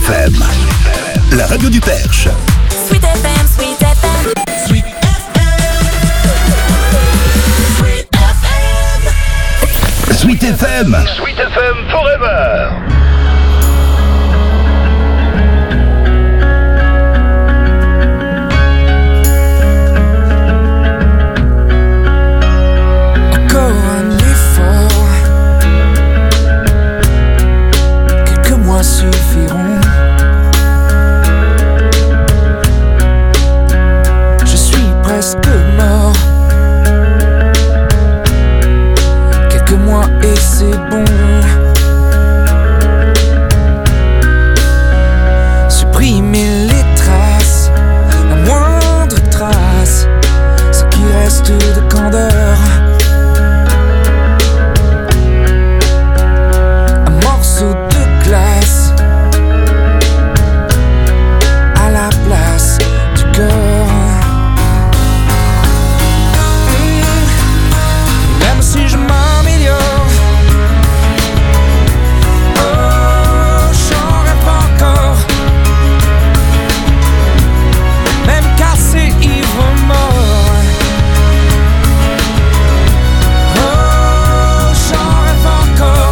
FM, la radio du Perche. Sweet FM, Sweet FM, Sweet FM, Sweet FM, Sweet FM forever. Suffiront. Je suis presque mort. Quelques mois et c'est bon. Supprimer les traces, la moindre trace, ce qui reste de candeur. Un morceau de glace à la place du cœur. Même si je m'améliore, oh, j'en rêve encore. Même cassé, ivre, mort, oh, j'en rêve encore.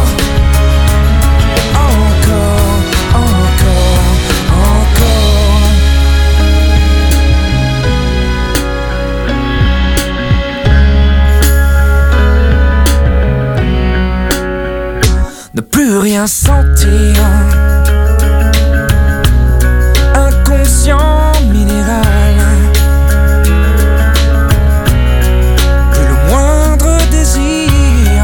Encore, encore, encore. Ne plus rien sentir, inconscient minéral. Plus le moindre désir,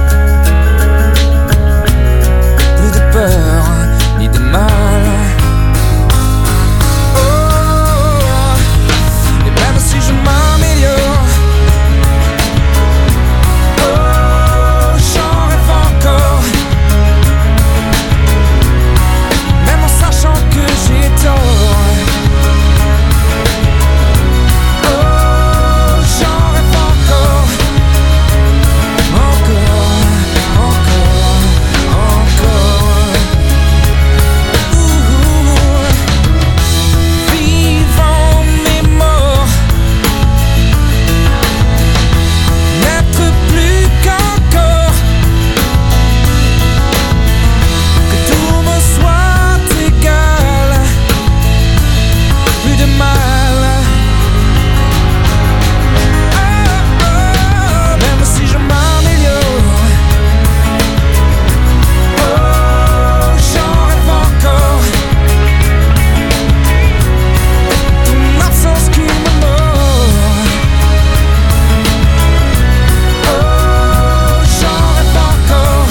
plus de peur ni de mal. Oh, et même si je m'améliore, oh, j'en rêve encore. Même en sachant que j'ai tort, oh, j'en rêve encore. Encore, encore, encore. Vivant mais mort, n'être plus qu'un corps, que tout me soit égal, plus de mal. Même si je m'améliore, oh, j'en rêve encore. Ton absence qui me mord, oh, j'en rêve encore.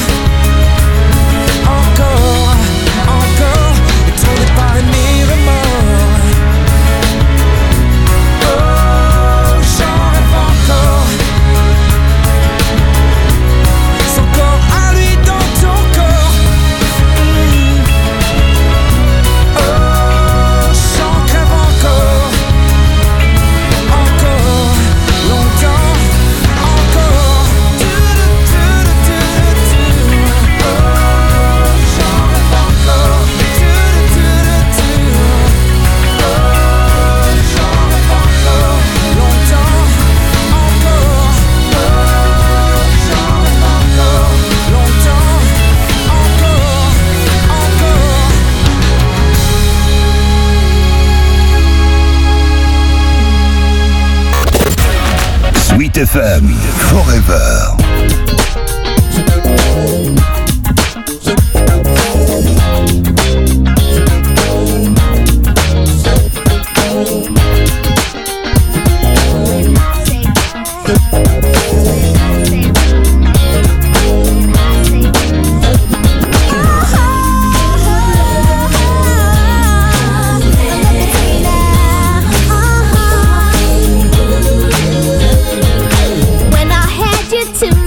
Encore, encore, et ton départ et mes remords, oh, j'en rêve encore. Son corps à lui dans ton corps, oh, j'en crève encore. Encore, longtemps, encore. Oh, j'en rêve encore. Oh, j'en rêve encore. Longtemps, encore. Oh, j'en rêve encore. Longtemps, encore. Sweet FM, forever. When I had you to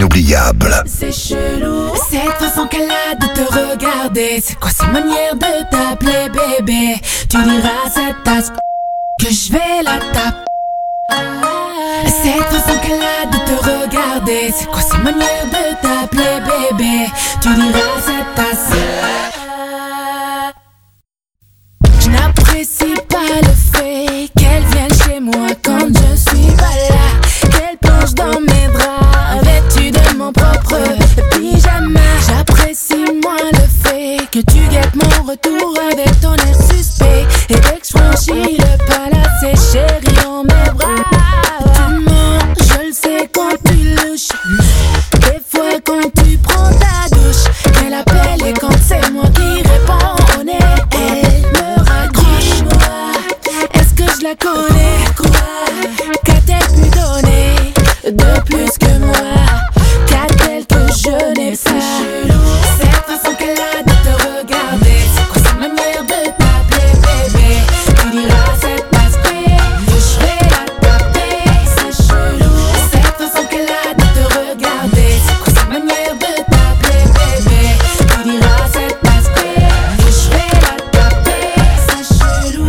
inoubliable. C'est chelou, cette façon qu'elle a de te regarder. C'est quoi cette manière de t'appeler bébé? Tu diras cette tasse que je vais la taper. Cette façon qu'elle a de te regarder. C'est quoi cette manière de t'appeler bébé? Tu diras cette tasse. Je n'apprécie pas le fait qu'elle vienne chez moi quand je suis pas là, qu'elle plonge dans mes draps vêtue de mon propre pyjama. J'apprécie moins le fait que tu guettes mon retour avec ton air suspect. Et dès que je franchis le pas là, c'est chérie dans mes bras. Tu mens, je le sais quand tu louches. Des fois quand tu prends ta douche, elle appelle et quand c'est moi qui réponds, on est. Elle me raccroche. Est-ce que je la connais? Quoi? Qu'a-t-elle pu donner de plus que moi? Qu'a-t-elle que je n'ai pas? Cette façon qu'elle a de te regarder. C'est quoi sa manière de t'appeler bébé? Tu diras cette passe que je vais la taper. C'est chelou. Cette façon qu'elle a de te regarder. C'est quoi sa manière de t'appeler bébé? Tu diras cette passe que je vais la taper. C'est chelou.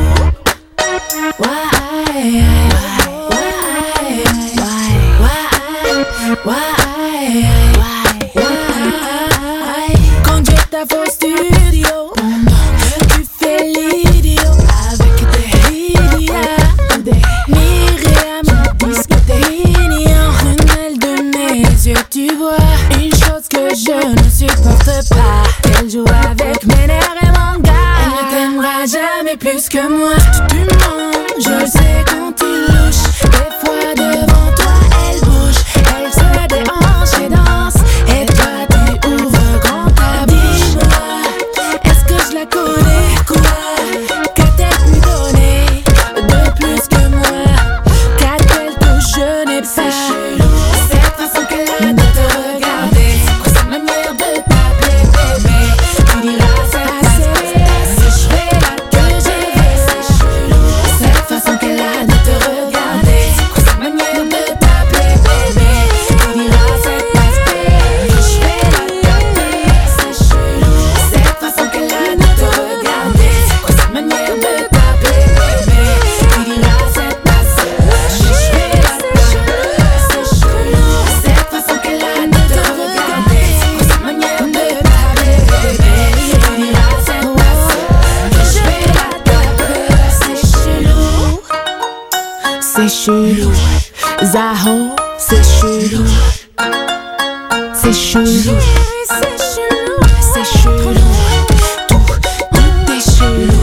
Quand je t'avoue au studio, tu fais l'idiot avec des Lydia, Myriam, disque t'es ignorant. Prunelle de mes yeux, tu vois une chose que je ne supporte pas, qu'elle joue avec mes nerfs et mon gars. Elle ne t'aimera jamais plus que moi. Tu mens, je le sais quand tu louches. Des fois devant toi elle bouge, elle se déhanche et danse. Et toi tu ouvres grand ta bouche. Est-ce que je la connais? Quoi? Qu'a-t-elle pu donner de plus que moi? Qu'a-t-elle que je n'ai pas? Cette façon qu'elle a de te regarder. C'est quoi sa manière de t'appeler bébé? Tu diras cette tasse, je vais la que je vais. C'est chelou. Cette façon qu'elle a de te regarder. C'est quoi sa manière de t'appeler bébé? Tu diras cette tasse, je vais la taper. C'est chelou. Cette façon qu'elle a de te regarder. C'est quoi sa manière de t'appeler bébé? Tu diras cette tasse, je vais la taper. C'est chelou. Cette façon qu'elle a de te regarder. C'est quoi sa manière de t'appeler bébé? Tu diras cette tasse, je vais la taper. C'est chelou. C'est chelou. Zaho, c'est chelou. C'est chelou. C'est chelou. Tout est chelou.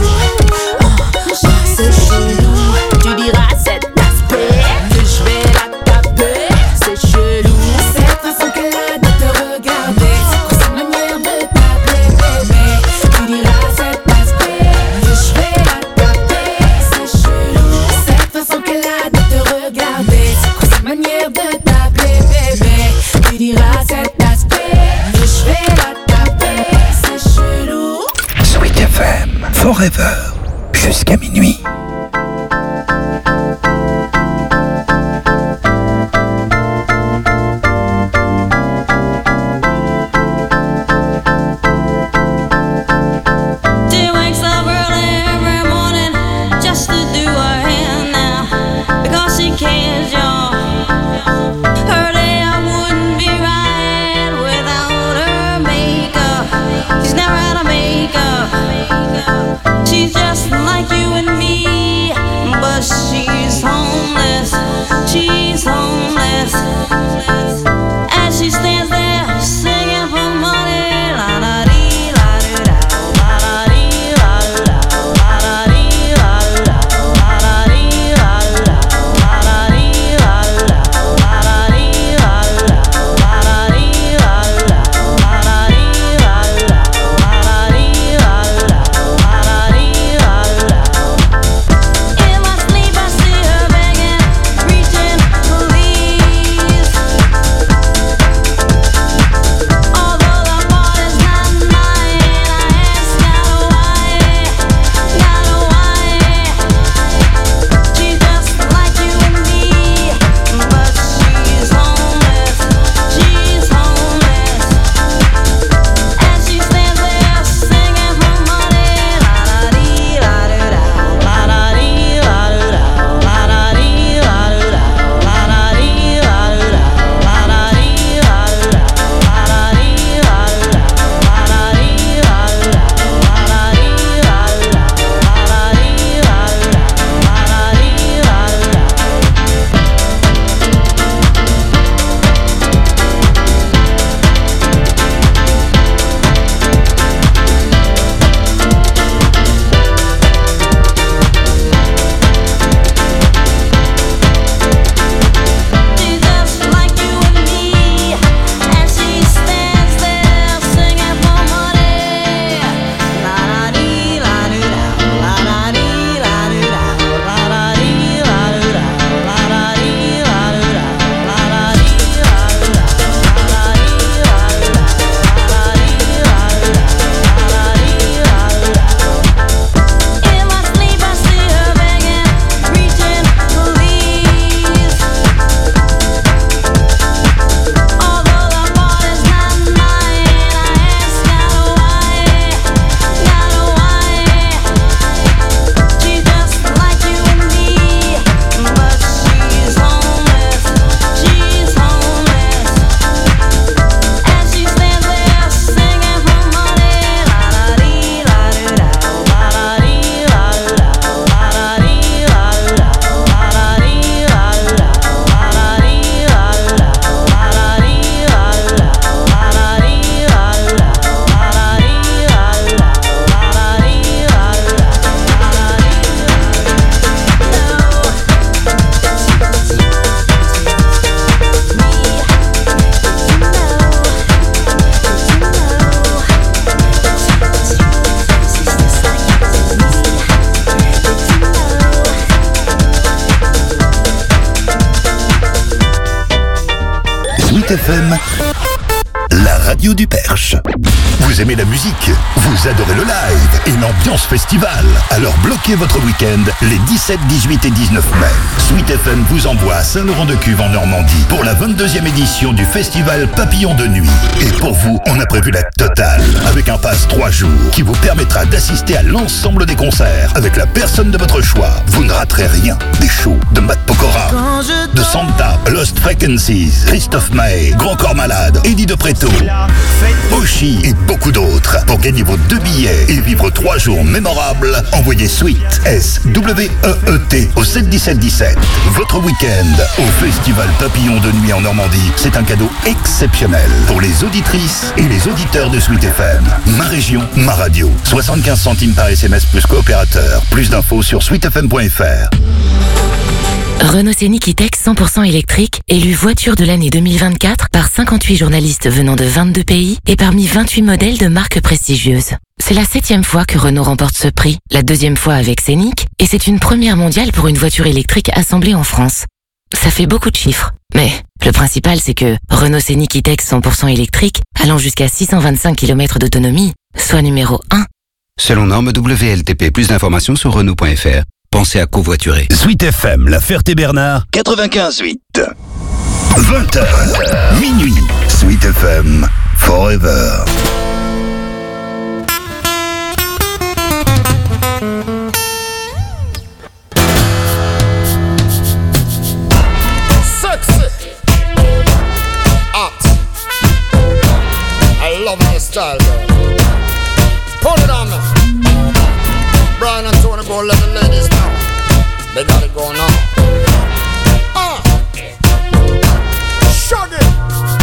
C'est chelou. Tu diras cet aspect que je vais la taper. C'est chelou. Cette façon qu'elle a de te regarder. C'est quoi sa manière de t'appeler bébé? Tu diras cet aspect que je vais la taper. C'est chelou. Cette façon qu'elle a de te regarder. C'est quoi sa manière de t'appeler bébé? Tu diras cet aspect que je vais la taper. C'est chelou. Sweet FM, Forever, jusqu'à minuit. She wakes up early every morning just to do her hair now because she cares, y'all. Her day I wouldn't be right without her makeup. She's never had a makeup. She's just like you and me. Sweet FM, la radio du Perche. Vous aimez la musique, vous adorez le live et l'ambiance festival. Alors bloquez votre week-end les 17, 18 et 19 mai. Sweet FM vous envoie à Saint-Laurent-de-Cuve en Normandie pour la 22e édition du festival Papillon de Nuit. Et pour vous, on a prévu la totale avec un pass 3 jours qui vous permettra d'assister à l'ensemble des concerts avec la personne de votre choix. Vous ne raterez rien. Des shows de Matt Pokora, de Santa, Lost Frequencies, Christophe Maé, Grand Corps Malade, Eddie De Preto, Oshi et beaucoup d'autres. Pour gagner vos 2 billets et vivre 3 jours mémorables, envoyez Sweet S-W-E-E-T au 71717. Votre week-end au Festival Papillon de Nuit en Normandie, c'est un cadeau exceptionnel pour les auditrices et les auditeurs de Sweet FM. Ma région, ma radio. 75 centimes par SMS plus coopérateur. Plus d'infos sur sweetfm.fr. Renault Scénic E-Tech 100% électrique, élu voiture de l'année 2024 par 58 journalistes venant de 22 pays et parmi 28 modèles de marques prestigieuses. C'est la 7e fois que Renault remporte ce prix, la 2e fois avec Scénic, et c'est une première mondiale pour une voiture électrique assemblée en France. Ça fait beaucoup de chiffres, mais le principal c'est que Renault Scénic E-Tech 100% électrique, allant jusqu'à 625 km d'autonomie, soit numéro 1. Selon norme WLTP, plus d'informations sur Renault.fr. Pensez à covoiturer. Sweet FM, La Ferté-Bernard, 95.8. 20h, minuit. Sweet FM, Forever. Sexy. Hot. I love my style, girl. Put it on me. Brian and Tony go let the ladies know. They got it going on. Shug it.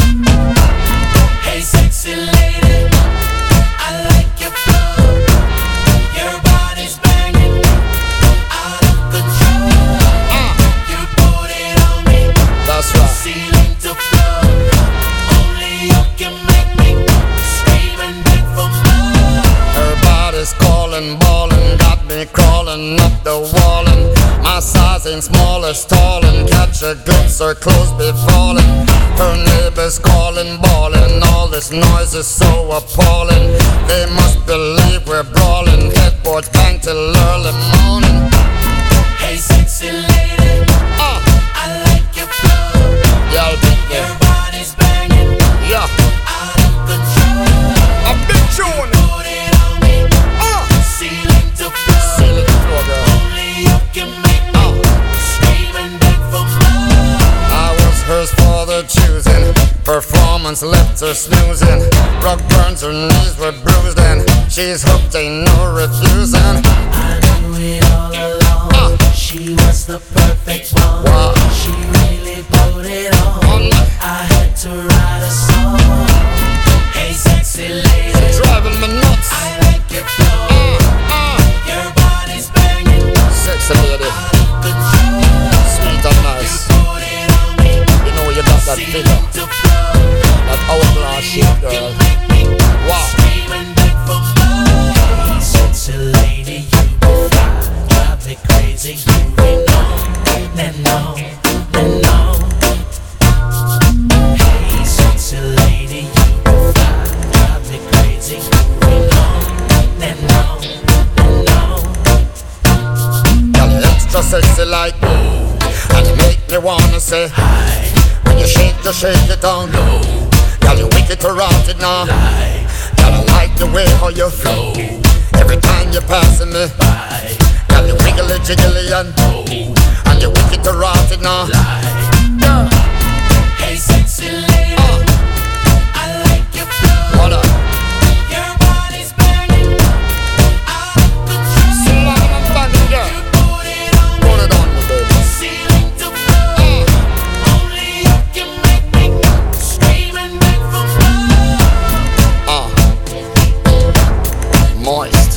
Hey sexy lady, I like your flow. Your body's banging, out of control. You put it on me. That's right. Ceiling to floor. Only you can make me scream and beg for more. Her body's calling, ballin', got me crawling up the wall, and my size ain't small or stalling. Catch a glimpse, her clothes be falling. Her neighbors calling, bawling. All this noise is so appalling. They must believe we're brawling. Headboard bang till early morning. Hey sexy lady, I like your flow. Yeah, I'll be there. Your body's banging, Yeah, out of control. a big tune. Put it on me, ceiling to floor. Seal it, floor, girl. Only you can make me scream and beg for more. I was hers for the choosing. Performance left her snoozing. Rug burns, her knees were bruised, and she's hooked, ain't no refusing. I knew it all along. She was the perfect one. Wow. She really put it on. I had to write a song. Hey sexy lady, Driving me nuts. I like your flow. Your body's banging, Sexy lady, out of control. sweet and nice. Put it on me, You know you got that figure, ceiling to floor. that hourglass shape, girl. Wow. Scream and beg for more. Hey sexy lady, you be fly, drive me crazy. You be on and on and on. Hey sexy lady, you be fly, drive me crazy. You be on and on and on. Girl, you extra sexy like me, and you make me wanna say hi. When you shake it down low. Girl, you wicked to rot it now. Girl, I like the way how you flow. Every time you're passing me by. Girl, you wiggly jiggly and you wicked to rot it now. Girl, Hey sexy lady, I like your flow. what up? Your body's banging, out of control. Slam and bang, girl. Put it on Put it on me, baby. ceiling to floor. Only you can make me scream and beg for more. Moist.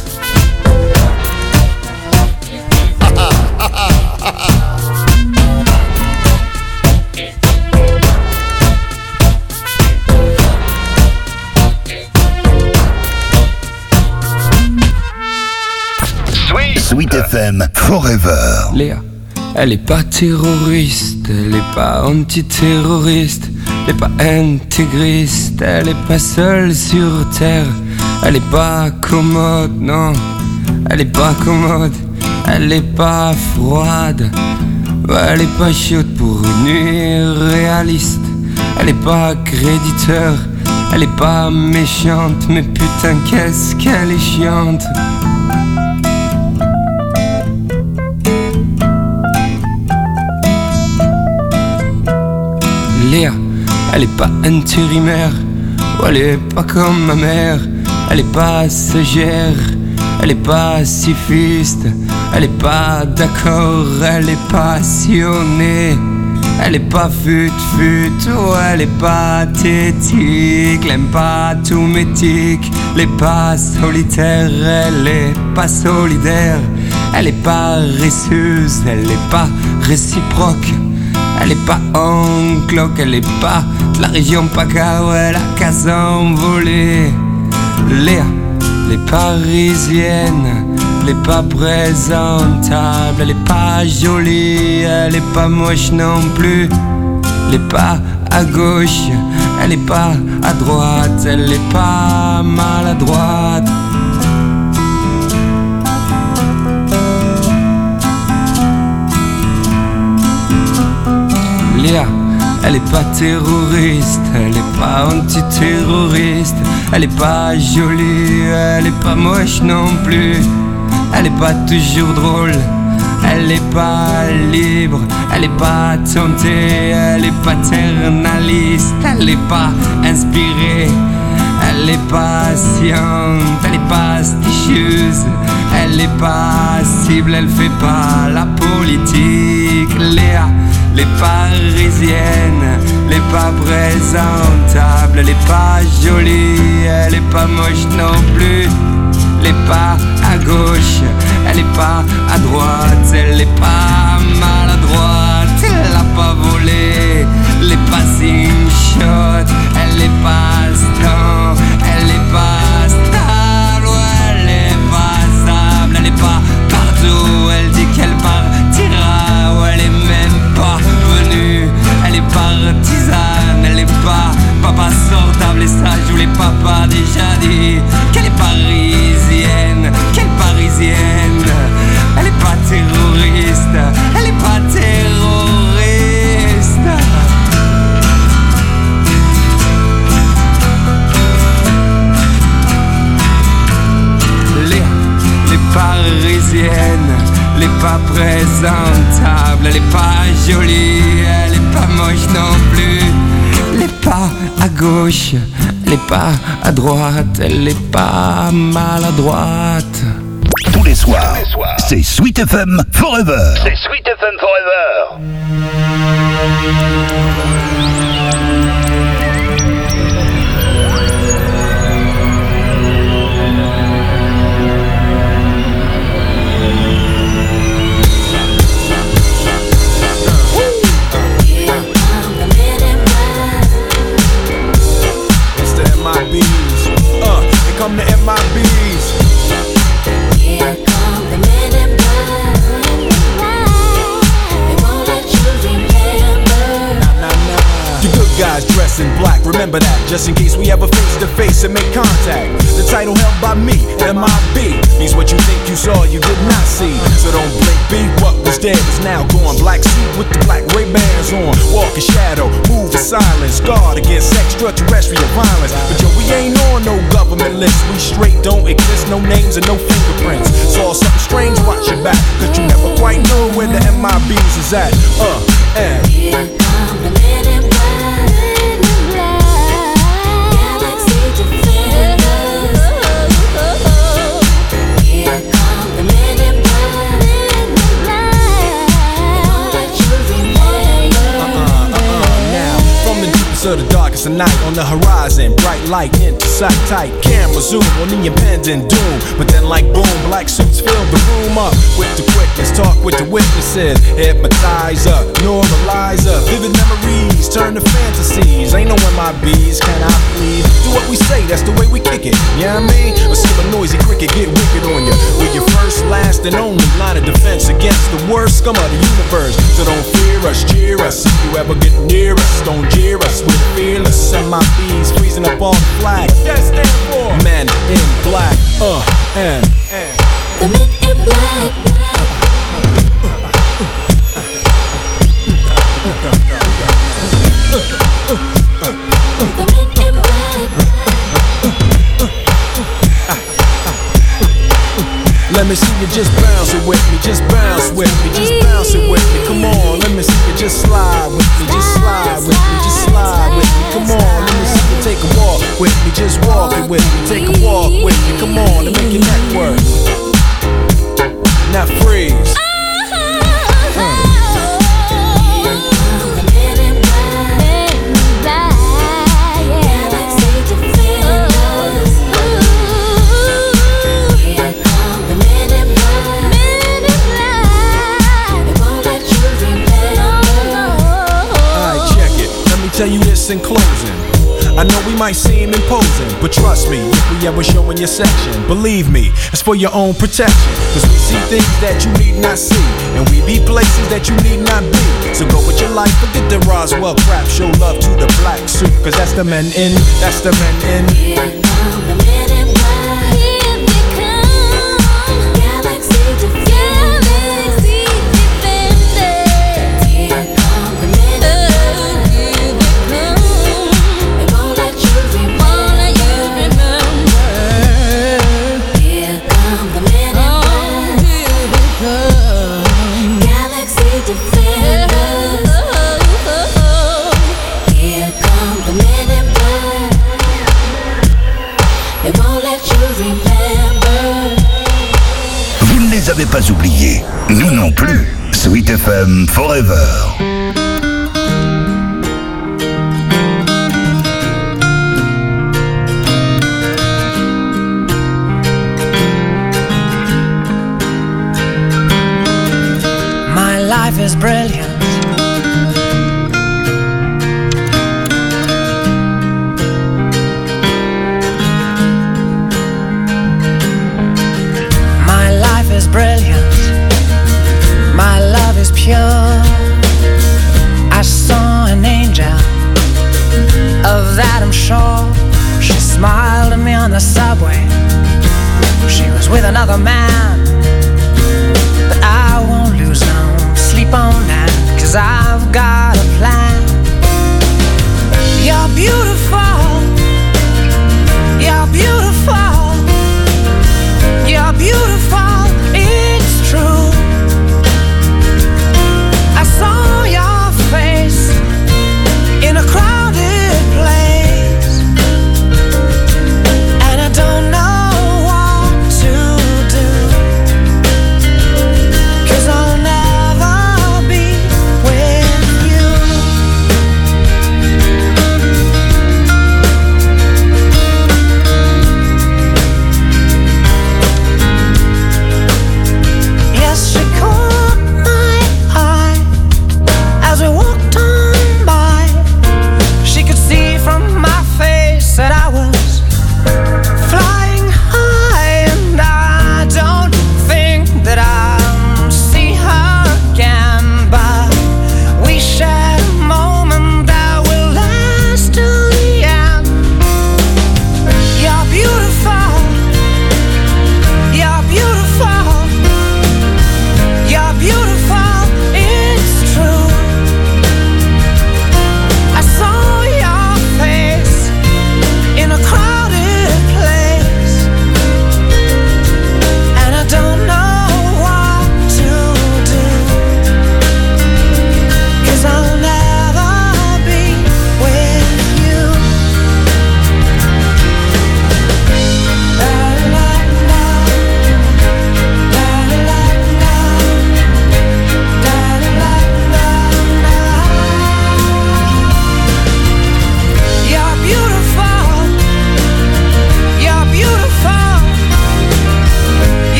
Sweet FM, Forever. Léa, elle est pas terroriste, elle est pas antiterroriste. elle est pas intégriste, elle est pas seule sur terre. Elle est pas commode, non, elle est pas commode. Elle est pas froide, elle est pas chaude pour une nuit réaliste. Elle est pas créditeur, elle est pas méchante, mais putain qu'est-ce qu'elle est chiante. Léa, elle est pas intérimaire, elle est pas comme ma mère. Elle est pas sagère, elle est pas pacifiste, elle est pas d'accord, elle est passionnée. Elle est pas fut-fut, oh, elle est pathétique. Elle aime pas tout métique, elle est pas solitaire, elle est pas solidaire. Elle est paresseuse, elle est pas réciproque. Elle est pas en cloque, elle est pas de la région PACA, où elle a qu'à s'envoler. Léa, elle est parisienne, elle est pas présentable, elle est pas jolie, elle est pas moche non plus. Elle est pas à gauche, elle est pas à droite, elle est pas maladroite. Léa, elle est pas terroriste, elle est pas antiterroriste. Elle est pas jolie, elle est pas moche non plus. Elle est pas toujours drôle, elle est pas libre. Elle est pas tentée, elle est paternaliste. Elle est pas inspirée, elle est patiente. Elle est pas astucieuse, elle est passible. Elle fait pas la politique. Léa, elle est parisienne, elle est pas présentable. Elle est pas jolie, elle est pas moche non plus. Elle est pas à gauche, elle est pas à droite. Elle est pas maladroite, elle a pas volé. Elle est pas shot, elle est pas star. Elle est pas stable, elle est pas stable. Elle est pas partout, elle dit qu'elle partira. Ou elle est même pas venue, elle est partisane. Elle est pas papa sortable, et ça je vous l'ai papa déjà dit. Qu'elle est parisienne, qu'elle parisienne. Elle est pas terroriste, elle est pas terroriste. Les parisiennes, elle est pas présentable. Elle est pas jolie, elle est pas moche non plus. Elle est pas à gauche, elle est pas à droite. Elle est pas maladroite. Tous les soirs, c'est Sweet FM Forever. C'est Sweet FM Forever. Come to MIBs. Here come the men in black. They won't let you remember. You good guys dressed in black, remember that, just in case we ever face to face and make contact. The title held by me, MIB, means what you think you saw, you did not see. So don't blink, be what was dead is now gone. Black suit with the black Ray-Bans on. Walk in shadow, move in silence, guard against extraterrestrial violence. But yo, we ain't on no government list. We straight don't exist, no names and no fingerprints. Saw something strange, watch your back, cause you never quite know where the MIBs is at. And here come the men in black. Galaxy defenders. Here come the men in black. They won't let you remember. now, from the deepest of the dark dark as the night on the horizon. Bright light into sight, tight camera zoom on the impending doom. But then like boom, black suits fill the room up with the quickness. Talk with the witnesses, hypnotizer, normalizer. Vivid memories turn to fantasies. Ain't knowing my bees, can I please? Do what we say, that's the way we kick it. Yeah, you know what I mean? Or see a noisy cricket get wicked on you. We're your first, last, and only line of defense against the worst scum of the universe. So don't fear us, cheer us. If you ever get near us, don't jeer us. We're fearless. And my bees freezing up on the flag. What that stand for? Men in black. And the men in black. The men in black. Let me see you just bounce it with me, just bounce with me, just bounce it with me. Come on, let me see you just slide with me, just slide with me, just slide with me. Come on, let me see you take a walk with me, just walk it with me, take a walk with me. Come on, and make your neck work. Now freeze. Tell you this in closing. I know we might seem imposing, but trust me, if we ever show in your section, believe me, it's for your own protection. Cause we see things that you need not see, and we be places that you need not be. So go with your life, forget the Roswell crap. Show love to the black suit, cause that's the men in, that's the men in. Here come the men in black. Here they come. Galaxy defenders. Here come the men in black. Vous ne les avez pas oubliés, nous non plus. Sweet FM Forever. My life is brilliant. My life is brilliant. My love is pure. I saw an angel, of that I'm sure. She smiled at me on the subway. She was with another man, but I won't lose no sleep on that.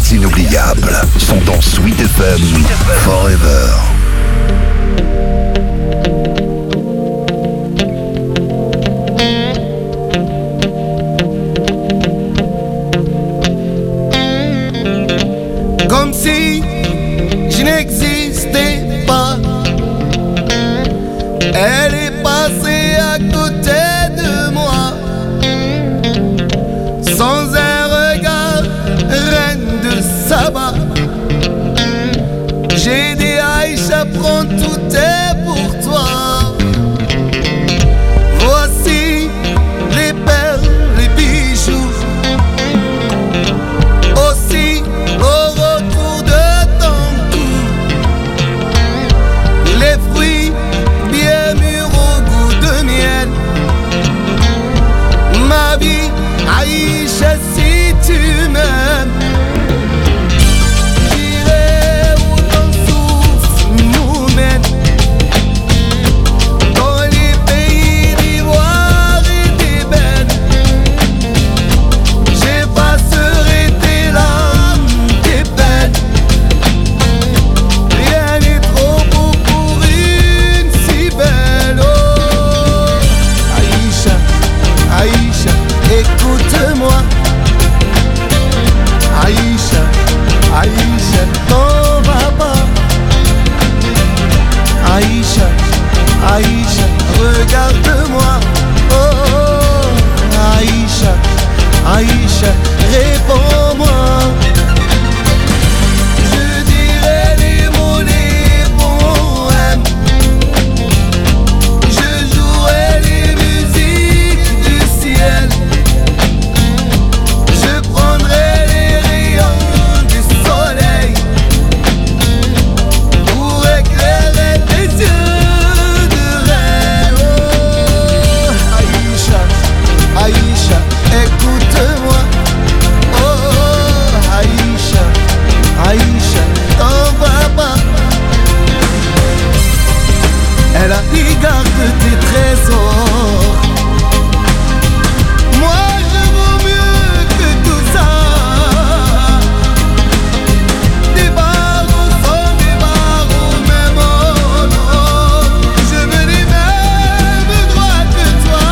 hits inoubliables sont dans Sweet FM Forever. Comme si je n'existais pas, elle est passée à côté de moi, sans un regard, reine de Saba. J'ai dit Aïcha, prends tout est pour toi. Voici les perles, les bijoux, aussi au retour de ton cou, les fruits bien mûrs au goût de miel. Ma vie, Aïcha, si tu m'aimes, j'irai où ton souffle nous mène, dans les pays d'ivoire et d'ébène. J'effacerai tes larmes, tes peines. Rien n'est trop beau pour une si belle. Oh, Aïcha, Aïcha, écoute-moi. Aïcha, Aïcha, t'en vas pas. Aïcha, Aïcha, regarde-moi. Oh, oh, Aïcha, Aïcha, réponds-moi. Je dirai les mots, les poèmes. Je jouerai les musiques du ciel. Je prendrai les rayons du soleil pour éclairer tes yeux de reine. Oh, Aïcha, Aïcha, écoute-moi. Oh, Aïcha, Aïcha, t'en vas pas. Elle a regardé tes trésors. Moi je vaux mieux que tout ça. Des barreaux sans des barreaux, même en or. Je veux les mêmes droits que toi.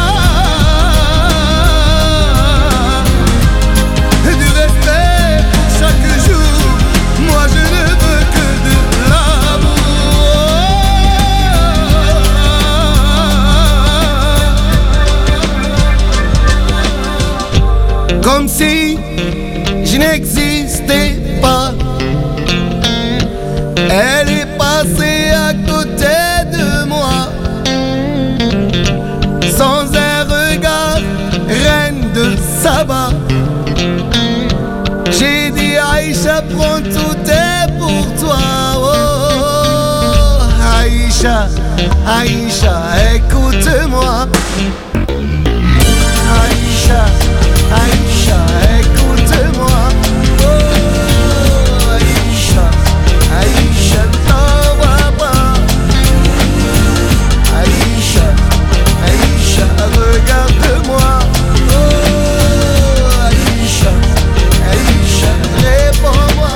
Du respect pour chaque jour. Moi je ne veux que de l'amour. Comme si je n'existais pas, elle est passée à côté de moi, sans un regard, reine de Saba. J'ai dit Aïcha, prends tout est pour toi. Oh, oh, Aïcha, Aïcha, écoute-moi. Aïcha, Aïcha, écoute-moi. Oh, Aïcha, Aïcha, t'en vas pas. Aïcha, Aïcha, regarde-moi. Oh, Aïcha, Aïcha, réponds-moi.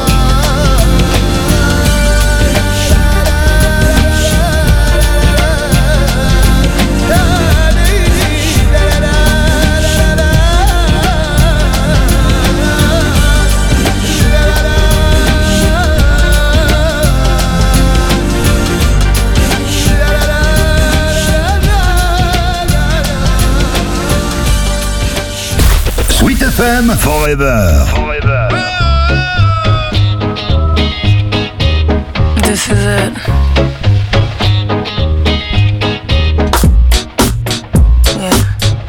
Sweet FM Forever. This is it. Yeah.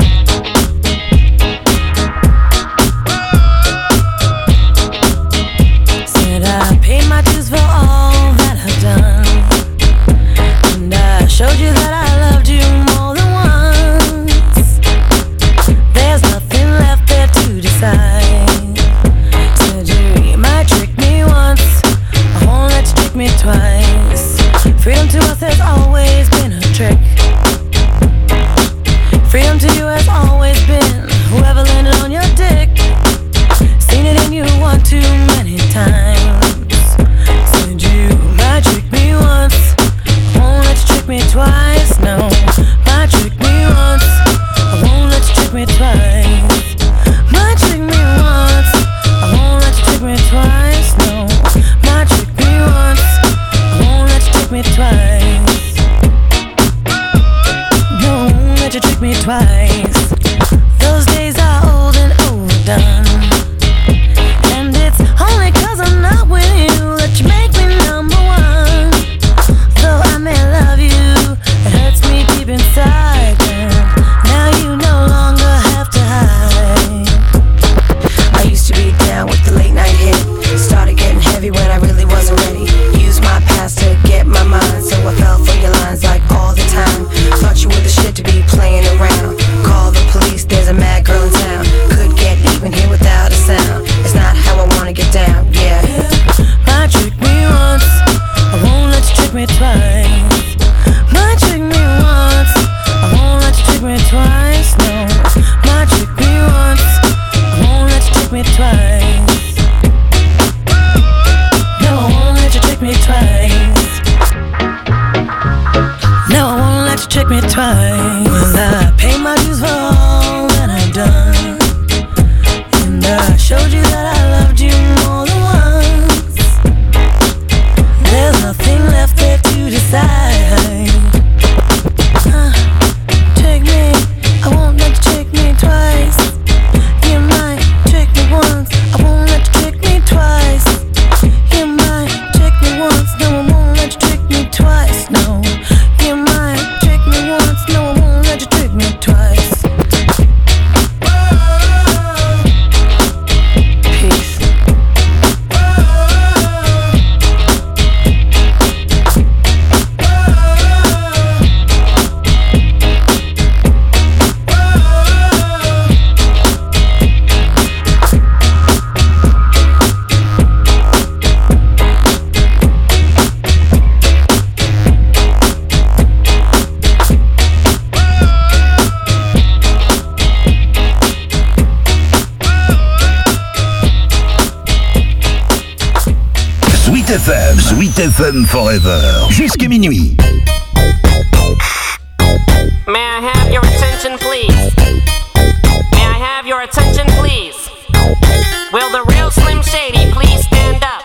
Said I paid my dues for all that I've done, and I showed you that I loved you more than once. There's nothing left there to decide. Said you might trick me once, I won't let you trick me twice. Freedom to us has always been a trick. Freedom to you has always been whoever landed on your dick. Seen it in you one too many times. Said you might trick me once, I won't let you trick me twice. No, might trick me once, I won't let you trick me twice. Might trick me once, I won't let you trick me twice. No, might trick me once, I won't let you trick me twice. No, I won't let you trick me twice. Those days are old and overdone, and it's only 'cause I'm not with you that you make me number one. Though I may love you, it hurts me deep inside, girl. Now you no longer have to hide. I used to be down with the late night hit. Started getting heavy when I really wasn't ready. Used my past to get my mind, so I fell for your lines like all the time. Thought you were the shit to be playing around. Call the police, there's a mad girl in town. Could get even here without a sound. It's not how I wanna get down, yeah. Might trick me once, I won't let you trick me twice. Might trick me once, I won't let you trick me twice. No, might trick me once, I won't let you trick me twice. No, I won't let you trick me twice. No, I won't let you trick me twice. Well, I pay my dues for all that I've done, and I showed you that I loved you more than once. There's nothing left there to decide. Trick me, I won't let you trick me twice. You might trick me once, I won't let you trick me twice. You might trick me once, no, I won't let you trick me twice. No, you might trick me once, no, I won't let you trick me twice. Peace. Sweet FM Forever, jusqu'à minuit. May I have your attention, please? May I have your attention, please? Will the real Slim Shady please stand up?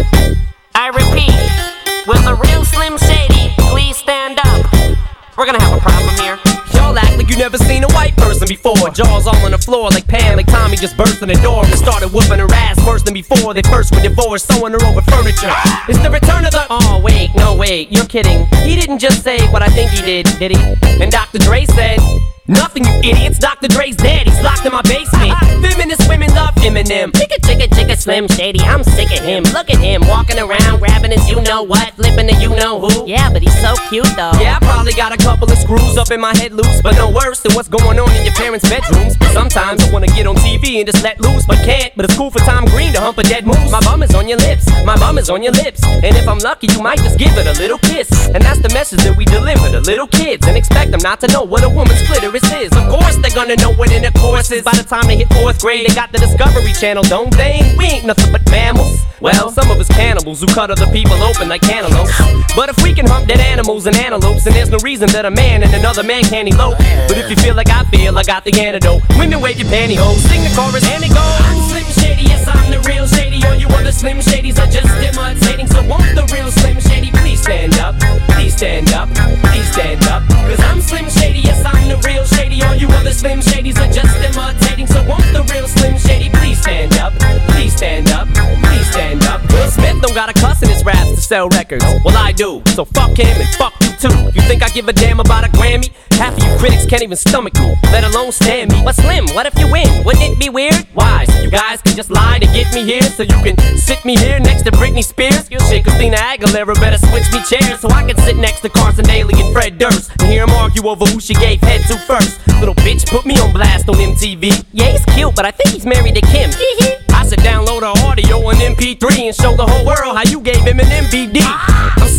I repeat, will the real Slim Shady please stand up? We're gonna have a problem here. Y'all act like you never seen a white person before. Jaws all on the floor like Pam, like Tommy just burst in the door and started whooping her ass worse than before. They first were divorced, sewing her over furniture. It's the return of the... Oh, wait, no, wait, you're kidding. He didn't just say what I think he did he? And Dr. Dre said... Nothing, you idiots. Dr. Dre's dead. He's locked in my basement. Feminist women love Eminem. Chicka, Slim Shady. I'm sick of him. Look at him walking around, grabbing his you-know-what, flipping the you-know-who. Yeah, but he's so cute, though. Yeah, I probably got a couple of screws up in my head loose, but no worse than what's going on in your parents' bedrooms. Sometimes I wanna get on TV and just let loose, but can't. But it's cool for Tom Green to hump a dead moose. My bum is on your lips. My bum is on your lips. And if I'm lucky, you might just give it a little kiss. And that's the message that we deliver to little kids, and expect them not to know what a woman's clitoris is. Of course they're gonna know what intercourse is. By the time they hit 4th grade, they got the Discovery Channel, don't they? We ain't nothing but mammals. Well, some of us cannibals who cut other people open like cantaloupes. But if we can hump dead animals and antelopes, then there's no reason that a man and another man can't elope. But if you feel like I feel, I got the antidote. Women wave your pantyhose, sing the chorus and it goes. I'm Slim Shady, yes I'm the real Shady. All you other Slim Shadys are just imitating. So won't the real Slim Shady please stand up? Please stand up, please stand up. Cause I'm Slim Shady, yes I'm the real Shady. All you other Slim Shadys are just imitating. So won't the real Slim Shady please stand up? Please stand up, please stand up. Will Smith don't got a cuss in his raps to sell records. Well I do, so fuck him and fuck you too. You think I give a damn about a Grammy? Half of you critics can't even stomach me, let alone stand me. But Slim, what if you win? Wouldn't it be weird? Why? So you guys can just lie to get me here, so you can sit me here next to Britney Spears? Shit, Christina Aguilera better switch me chairs so I can sit next to Carson Daly and Fred Durst and hear them argue over who she gave head to first. Little bitch put me on blast on MTV. Yeah, he's cute, but I think he's married to Kim. I should download her audio on MP3 and show the whole world how you gave him an MVD. I'm sick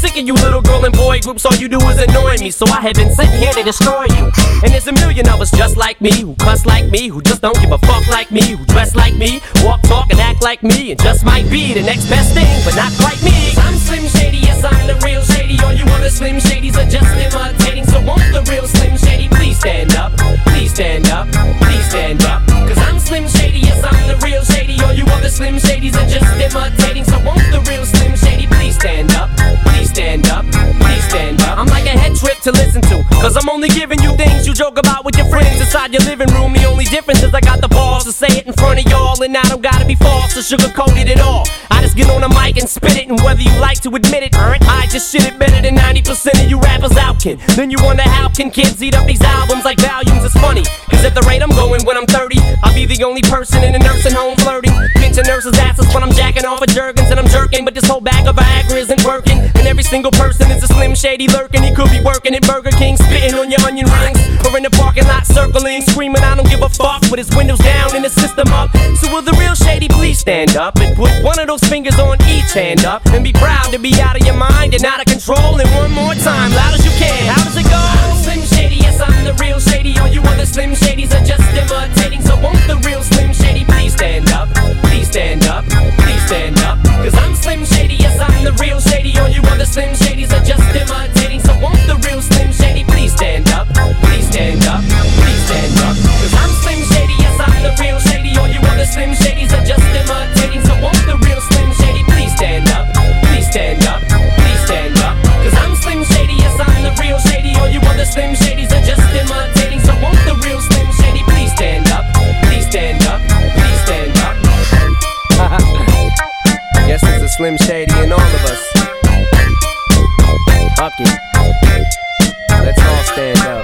sick of you little girl and boy groups, all you do is annoy me. So I have been sent here to destroy you. And there's a million of us just like me, who cuss like me, who just don't give a fuck like me, who dress like me, walk, talk, and act like me, and just might be the next best thing, but not quite me. I'm Slim Shady, yes, I'm the real Shady. All you other Slim Shadys are just imitating. So won't the real Slim Shady please stand up? Please stand up, please stand up. Cause I'm Slim Shady, yes, I'm the real Shady. All you other Slim Shadys are just imitating. So won't the real Slim Shady please stand up? Please stand up, please stand up. I'm like a head trip to listen to, cause I'm only giving you things you joke about with your friends inside your living room. The only difference is I got the balls to say it in front of y'all, and I don't gotta be false or sugar-coated at all. I just get on a mic and spit it, and whether you like to admit it, I just shit it better than 90% of you rappers out can. Then you wonder how can kids eat up these albums like volumes. It's funny, cause at the rate I'm going when I'm 30, I'll be the only person in a nursing home flirting, pinching nurses' asses when I'm jacking off of Jergens and I'm jerking. But this whole bag of Viagra isn't working, and every single person is a Slim Shady lurking. He could be working at Burger King, spitting on your onion rings, or in the parking lot circling, screaming I don't give a fuck, with his windows down and his system up. So will the real Shady please stand up and put one of those fingers on each hand up, and be proud to be out of your mind and out of control. And one more time, loud as you can, how does it go? I'm Slim Shady, yes, I'm the real Shady. All you other Slim Shadys are just imitating. So won't the real Slim Shady please stand up? Please stand up, please stand up. Cause I'm Slim Shady, yes, I'm the real Shady. All you other Slim Shadys are just imitating. So won't the real Slim Shady please stand up? Please stand up, please stand up. Cause I'm Slim Shady, yes, I'm the real Shady. All you other Slim Shadys are just imitating. So won't the real Slim Shady please stand up? Please stand up, please stand up. Cause I'm Slim Shady, yes, I'm the real Shady. All you other Slim Shadys are just imitating. So won't the real Slim Shady please stand up? Please stand up, please stand up. Guess there's a Slim Shady in all of us. Fuck it. Let's all stand up.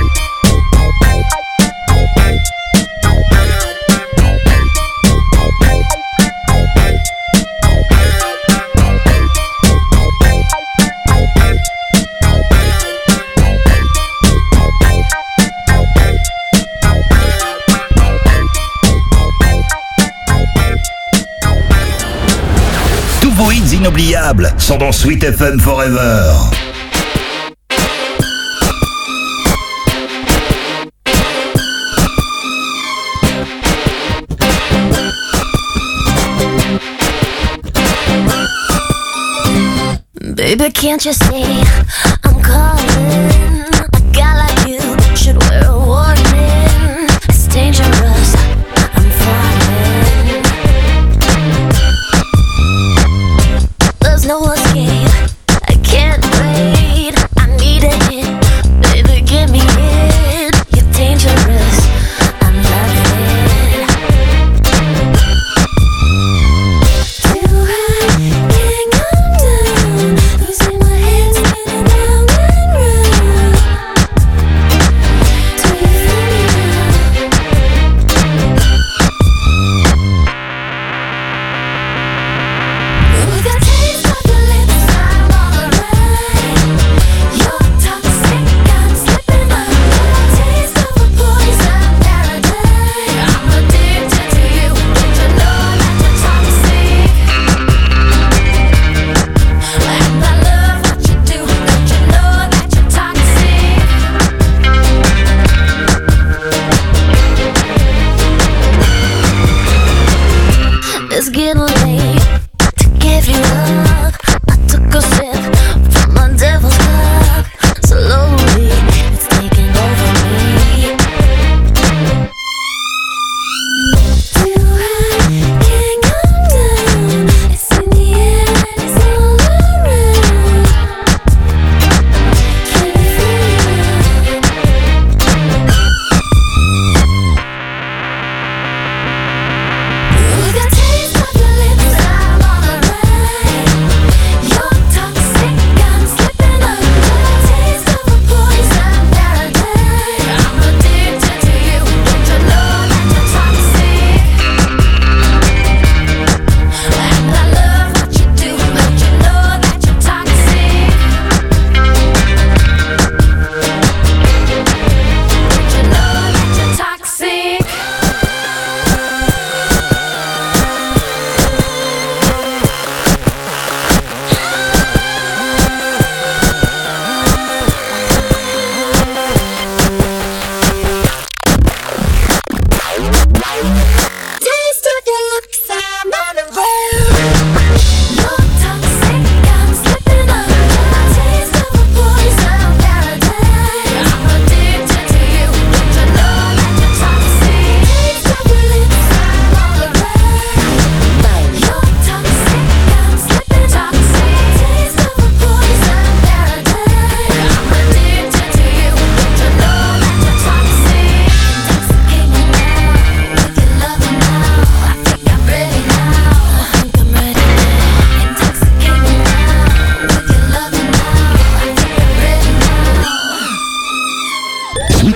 Tous vos hits inoubliables sont dans Sweet FM Forever. Baby, can't you see I'm calling? A guy like you should wear a warning. It's dangerous, I'm falling. There's no escape, I can't wait. I need a hit, baby, give me it. You're dangerous, I'm loving it. Too high, can't come down. Losing my head, spinning round and round. Do you feel me now? With the taste of your lips, I'm alright. You're toxic, I'm slipping up. With the taste of a poison paradise. I'm addicted to you, don't you know that you're toxic? And I love what you do, don't you know that you're toxic? It's getting late to give you up. I took a sip from my devil's cup. Slowly, it's taking over me. Too high, can't come down. It's in the air and it's all around. Can you feel it now? With the taste of your lips, I'm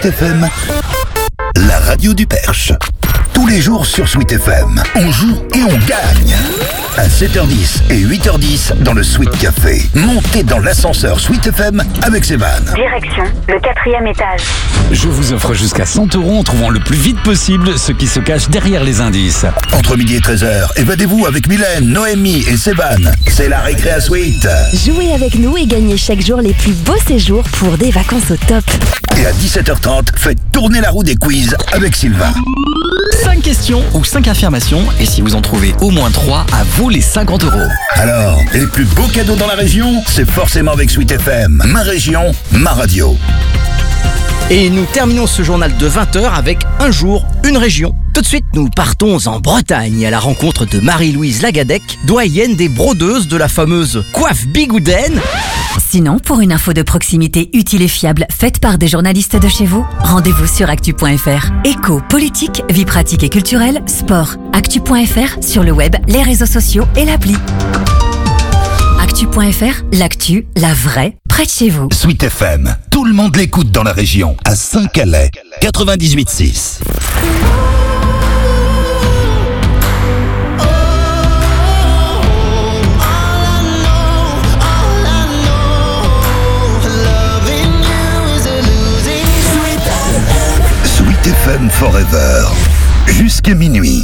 Sweet FM, la radio du Perche. Tous les jours sur Sweet FM, on joue et on gagne. À 7h10 et 8h10 dans le Sweet Café. Montez dans l'ascenseur Sweet FM avec Sévan. Direction le 4e étage. Je vous offre jusqu'à 100 € en trouvant le plus vite possible ce qui se cache derrière les indices. Entre midi et 13h, évadez-vous avec Mylène, Noémie et Sévan. C'est la récré à Sweet. Jouez avec nous et gagnez chaque jour les plus beaux séjours pour des vacances au top. Et à 17h30, faites tourner la roue des quiz avec Sylvain. 5 questions ou 5 affirmations, et si vous en trouvez au moins 3, à vous les 50 €. Alors, les plus beaux cadeaux dans la région, c'est forcément avec Sweet FM. Ma région, ma radio. Et nous terminons ce journal de 20h avec un jour, une région. Tout de suite, nous partons en Bretagne à la rencontre de Marie-Louise Lagadec, doyenne des brodeuses de la fameuse coiffe bigoudaine. Sinon, pour une info de proximité utile et fiable faite par des journalistes de chez vous, rendez-vous sur actu.fr. Éco, politique, vie pratique et culturelle, sport. Actu.fr sur le web, les réseaux sociaux et l'appli. Actu.fr, l'actu, la vraie, près de chez vous. Sweet FM, tout le monde l'écoute dans la région. À Saint-Calais, 98.6. Sweet FM Forever, jusqu'à minuit.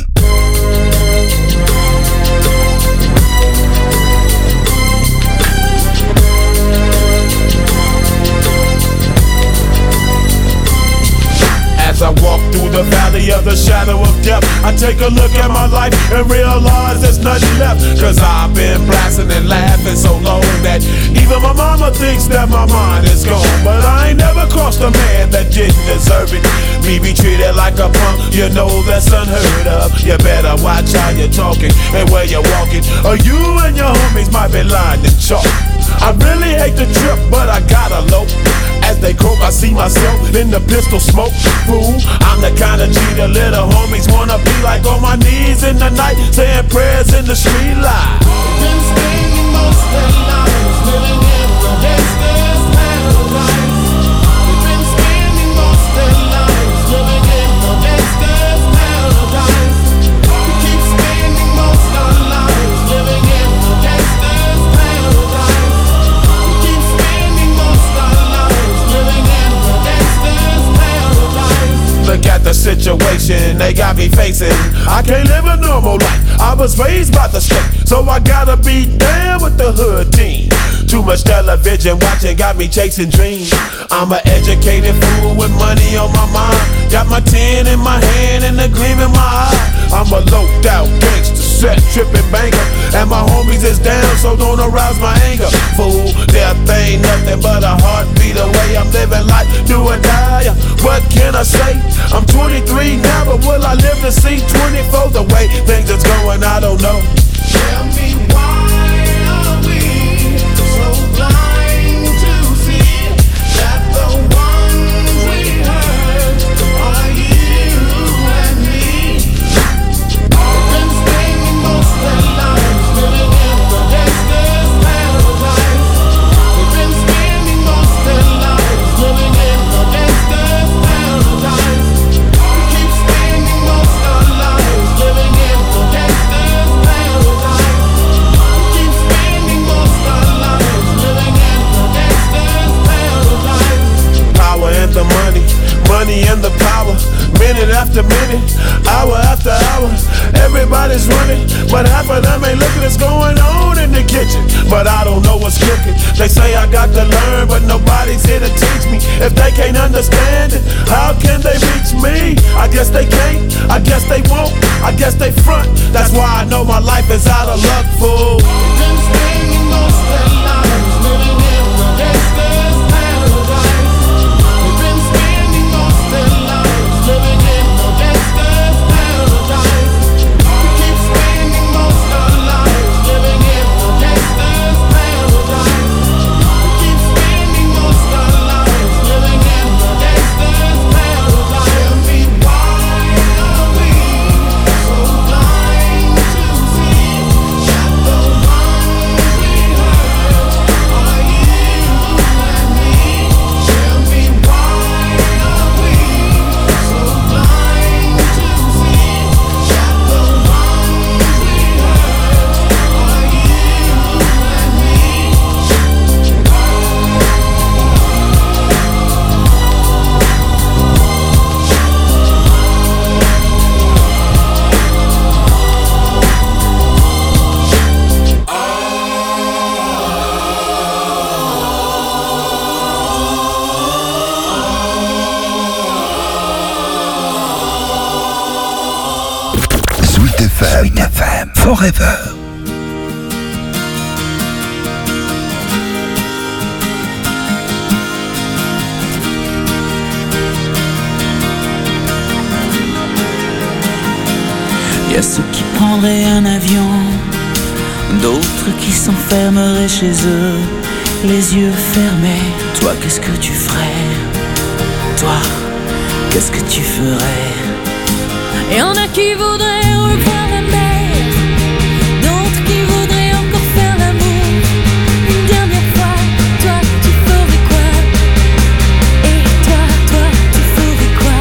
As I walk through the valley of the shadow of death, I take a look at my life and realize there's nothing left. Cause I've been blasting and laughing so long that even my mama thinks that my mind is gone. But I ain't never crossed a man that didn't deserve it. Me be treated like a punk, you know that's unheard of. You better watch how you're talking and where you're walking, or you and your homies might be lying in chalk. I really hate the trip, but I gotta low. As they croak, I see myself in the pistol smoke. Fool, I'm the kind of G the little homies wanna be like, on my knees in the night, saying prayers in the street light. Been spending most of their lives living in the gangster's paradise. We've been spending most of their lives living in the gangster's paradise. We keep spending most of our lives living in the gangster's paradise. We keep spending most of our lives living in the gangster's paradise. Look at the situation they got me facing. I can't live a normal life. I was raised by the state, so I gotta be down with the hood team. Too much television watching got me chasing dreams. I'm an educated fool with money on my mind. Got my 10 in my hand and a gleam in my eye. I'm a loped out gangster, set tripping banker, and my homies is down, so don't arouse my anger. Fool, death ain't nothing but a heartbeat away. I'm living life, do or die. What can I say? I'm 23 now, but will I live to see 24? The way things is going, I don't know. Tell me why are we so blind to see that the ones we hurt are you and me? We've been spending most of our lives living in the gangster's paradise. We've been spending most of our lives living in the gangster's paradise. We keep spending most of our lives living in the gangster's paradise. We keep spending most of our lives living in the gangster's paradise. Power and the money, money and the power. Minute after minute, hour after hour, everybody's running, but half of them ain't looking what's going on in the kitchen. But I don't know what's cooking. They say I got to learn, but nobody's here to teach me. If they can't understand it, how can they reach me? I guess they can't, I guess they won't, I guess they front. That's why I know my life is out of luck, fool. We've been spending most of our lives living in the gangster's paradise. We've been spending most of our lives living in the gangster's paradise. We keep spending most of our lives living in the gangster's paradise. We keep spending most of our lives living in the gangster's paradise. Tell me why are we so blind to see that the FM. Sweet FM. Forever. Y a ceux qui prendraient un avion, d'autres qui s'enfermeraient chez eux, les yeux fermés. Toi, qu'est-ce que tu ferais? Toi, qu'est-ce que tu ferais? Et y'en a qui voudraient revoir la mer, d'autres qui voudraient encore faire l'amour une dernière fois. Toi, tu ferais quoi? Et toi, tu ferais quoi?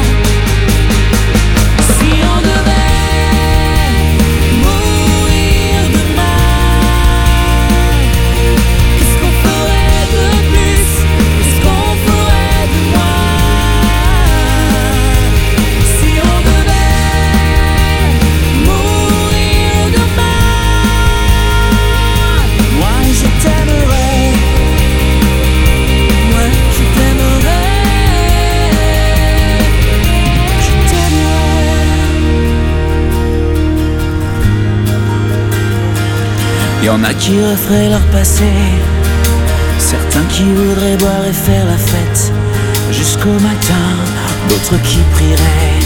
Si on devait mourir demain, qu'est-ce qu'on ferait de plus? Qu'est-ce qu'on ferait de moins? Si on devait mourir demain, moi je t'aimerais, moi je t'aimerais, je t'aimerais. Y en a qui referaient leur passé, certains qui voudraient boire et faire la fête jusqu'au matin, d'autres qui prieraient,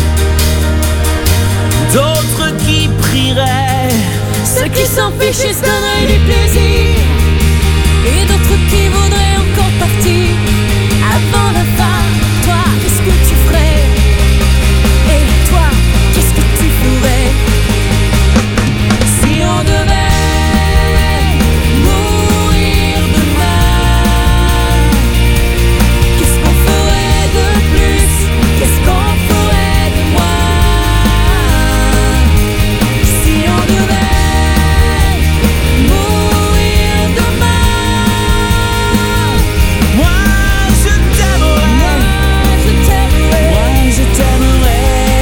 d'autres qui prieraient. Ceux qui s'en fichent et se donneraient du plaisir, et d'autres qui voudraient encore partir avant la fin. Toi, qu'est-ce que tu ferais? Et toi, qu'est-ce que tu ferais? Si on devait mourir demain, qu'est-ce qu'on ferait de plus? Qu'est-ce qu'on ferait de moins? Si on devait mourir demain, Moi je t'aimerais, moi je t'aimerais, moi je t'aimerais.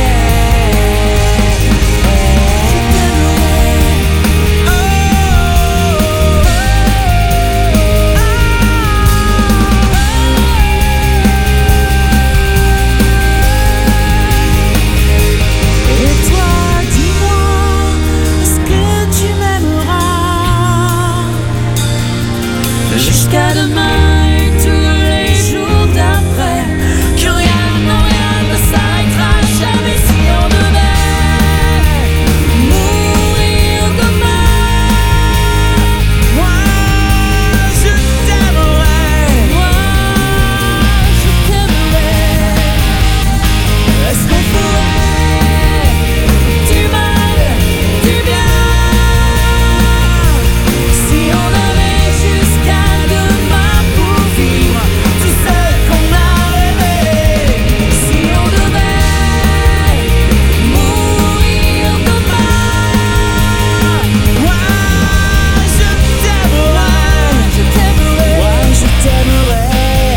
Et toi, dis-moi, est-ce que tu m'aimeras jusqu'à demain et tous les jours d'après? Que rien, non rien ne s'arrêtera jamais. Si on devait mourir demain, Moi je t'aimerais. moi je t'aimerais. Est-ce qu'on ferait du mal, du bien? Si on avait jusqu'à demain pour vivre tout ce qu'on a rêvé. Si on devait mourir demain, Moi je t'aimerais. je t'aimerais. Moi je t'aimerais.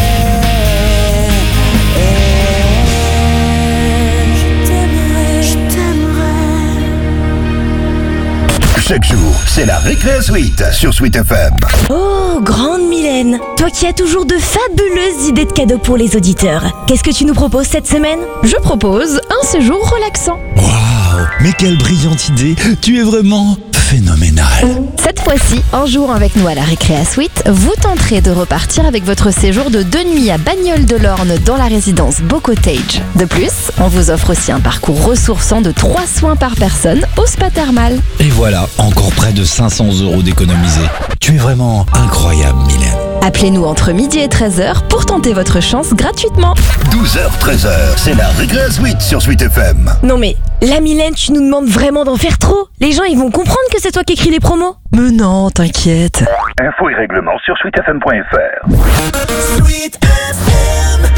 Je t'aimerais. Chaque jour, c'est la Récré Suite sur Sweet FM. Oh, grande Mylène, toi qui as toujours de fabuleuses idées de cadeaux pour les auditeurs. Qu'est-ce que tu nous proposes cette semaine? Je propose un séjour relaxant. Waouh, mais quelle brillante idée. Tu es vraiment phénoménal. Cette fois-ci, en jouant avec nous à la Récréa Suite, vous tenterez de repartir avec votre séjour de 2 nuits à Bagnoles-de-l'Orne dans la résidence Beau Cottage. De plus, on vous offre aussi un parcours ressourçant de 3 soins par personne au spa thermal. Et voilà, encore près de 500 € d'économisés. Tu es vraiment incroyable, Mylène. Appelez-nous entre midi et 13h pour tenter votre chance gratuitement. 12h, 13h, c'est la Récré Suite sur Sweet FM. Non mais, la Mylène, tu nous demandes vraiment d'en faire trop? Les gens, ils vont comprendre que c'est toi qui écris les promos? Mais non, t'inquiète. Infos et règlements sur sweetfm.fr. Sweet FM.